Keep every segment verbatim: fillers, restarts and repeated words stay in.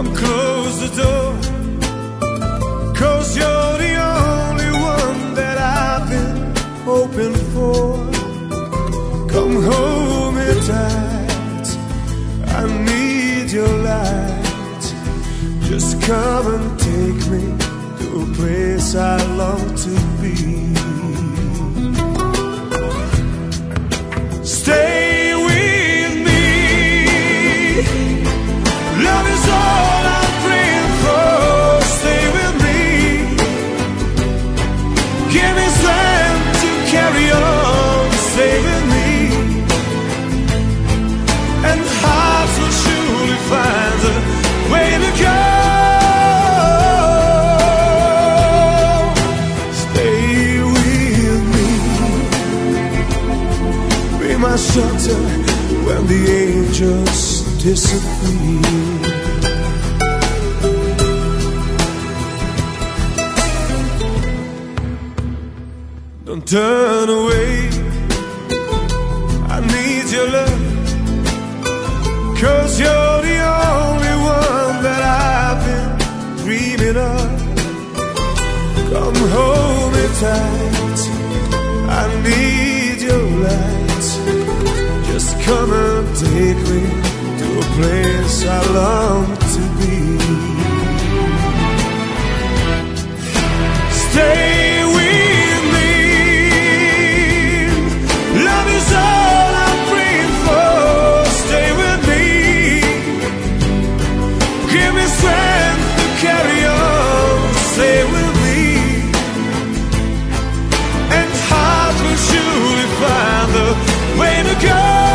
Don't close the door, 'cause you're the only one that I've been hoping for. Come hold me tight, I need your light. Just come and take me to a place I long to be. Stay with me, love is all I'm praying for. Stay with me, give me strength to carry on. Stay with me, and hearts will surely find a way to go. Stay with me, be my shelter when the angels disappear. Don't turn away, I need your love, 'cause you're the only one that I've been dreaming of. Come hold me tight, I need your light. Just come and take me to a place I long to be. Stay with me, love is all I'm praying for. Stay with me, give me strength to carry on. Stay with me, and heart will surely find the way to go.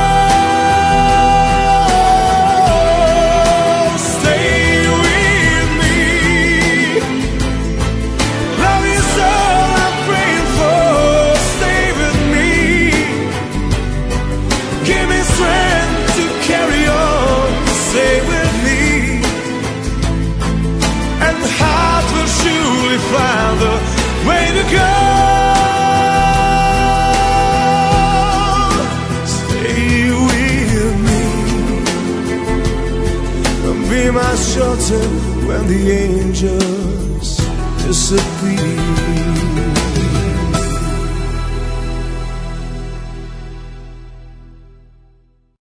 Find the way to go. Stay with me, and be my shelter when the angels disappear.